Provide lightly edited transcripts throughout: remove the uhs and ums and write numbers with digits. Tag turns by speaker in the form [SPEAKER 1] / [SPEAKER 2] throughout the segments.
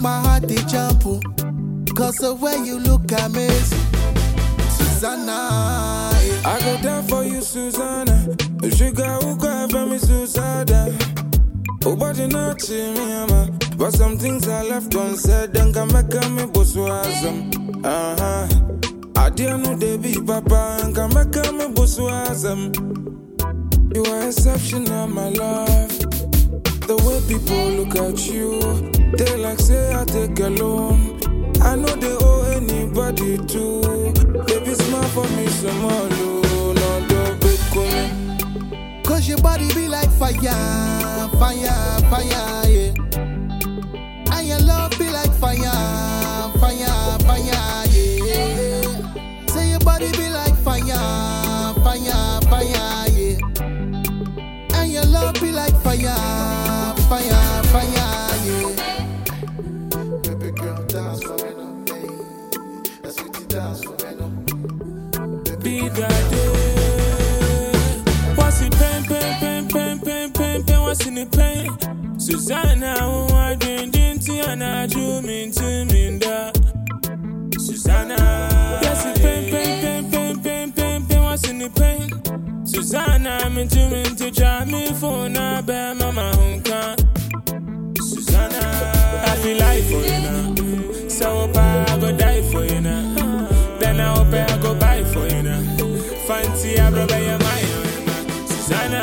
[SPEAKER 1] my heart they jump, oh. Cause the way you look amazing, Susanna. Yeah.
[SPEAKER 2] I go down for you, Susanna. Sugar who cry for me, Susanna. Oh, but you not see me, ama. But some things I left unsaid, then come back and me bosswasm. I didn't know they be papa, and come back and me bosswasm. You are exceptional, my love. The way people look at you, they like say I take a loan. I know they owe anybody too. Baby, smile for me some more, no, don't be cool.
[SPEAKER 1] Cause your body be like fire, fire, fire, yeah. And your love be like fire, fire, fire, yeah. Say your body be like fire, fire, fire, yeah. And your love be like fire, fire, fire, yeah. Baby girl, dance for me now, hey. That's what you dance for me now.
[SPEAKER 2] Be that day. What's the pain, what's in the pain? Susanna, who I didn't and I do mean to me that. Susanna, yes, the pain, what's in the pain? Susanna, I'm to drive me for now, bad mama, Susanna, I feel like for you now. So I go die for you now. Then I hope I go buy for you now. Fancy I rub your mind, Susanna.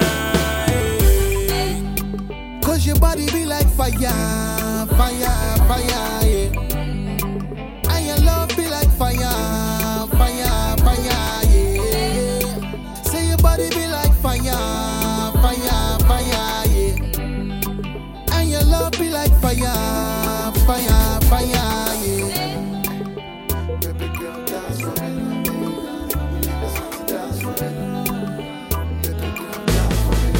[SPEAKER 1] Cause your body be like fire, fire, fire, yeah. And your love be like fire, fire, fire, yeah. Say your body be like fire, fire, fire, yeah. And your love be like fire, fire, fire, yeah. Baby girl, dance for me. Dance for me. Baby girl, dance for me.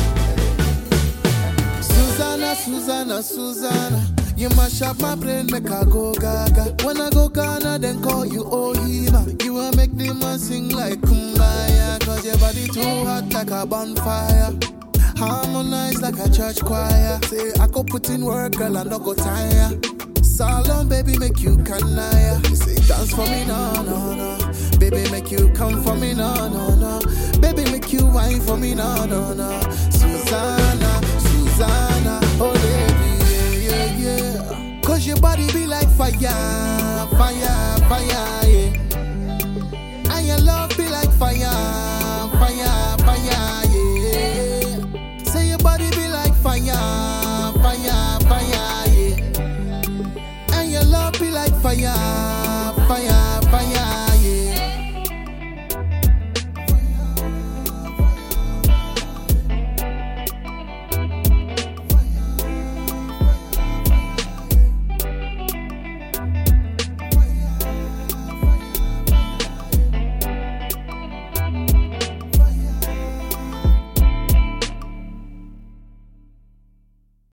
[SPEAKER 1] Susanna, Susanna, you mash up my brain, make I go gaga. When I go Ghana, then call you Ohima. You will make the man sing like Kumbaya. Cause your body too hot like a bonfire. Harmonize like a church choir. Say I go put in work, girl, I no go tire. Salon, baby, make you canaya. You say dance for me, no, no, no. Baby, make you come for me, no, no, no. Baby, make you wine for me, no, no, no. Susanna, Susanna, oh baby, yeah, yeah, yeah. Cause your body be like fire, fire, fire, yeah. And your love be like fire, fire, fire, yeah. Say your body be like fire, fire, fire, yeah. And your love be like fire.